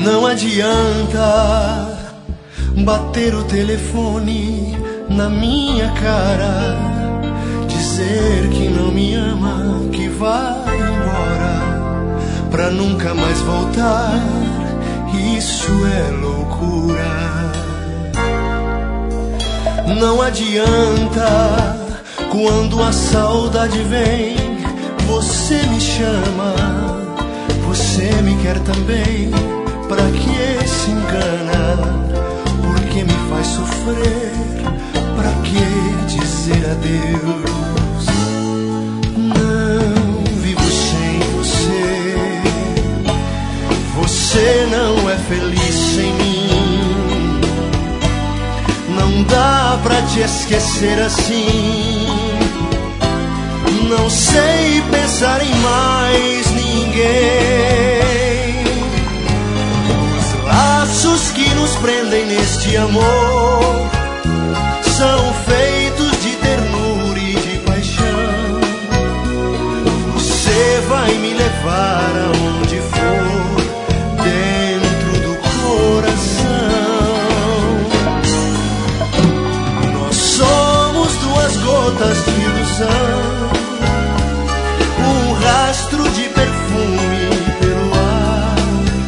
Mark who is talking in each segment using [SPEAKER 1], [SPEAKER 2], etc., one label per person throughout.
[SPEAKER 1] Não adianta bater o telefone na minha cara, dizer que não me ama, que vai embora pra nunca mais voltar. Isso é loucura. Não adianta, quando a saudade vem, você me chama, você me quer também. Pra que se engana? Por que me faz sofrer? Pra que dizer adeus? Não vivo sem você. Você não é feliz sem mim. Não dá pra te esquecer assim. Não sei pensar em mais ninguém. Os laços que nos prendem neste amor são feitos de ternura e de paixão. Você vai me levar aonde for, dentro do coração. Nós somos duas gotas de ilusão, um rastro de perfume pelo ar,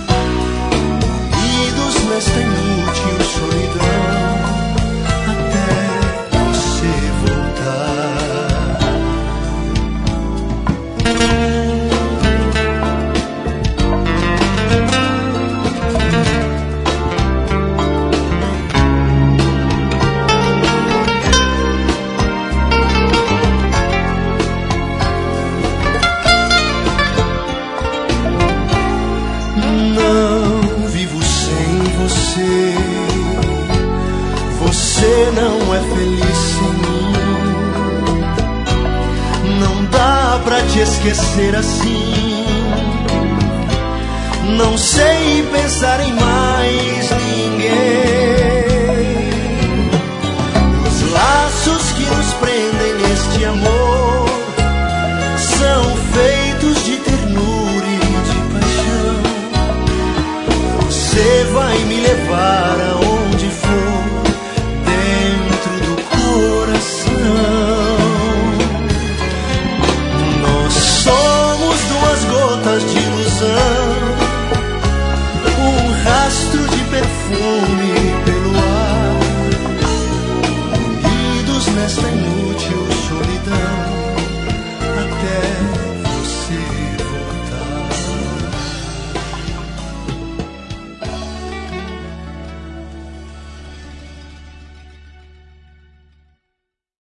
[SPEAKER 1] unidos nesta inútil solidão, até você voltar. Você não é feliz sem mim. Não dá pra te esquecer assim. Não sei pensar em mais ninguém.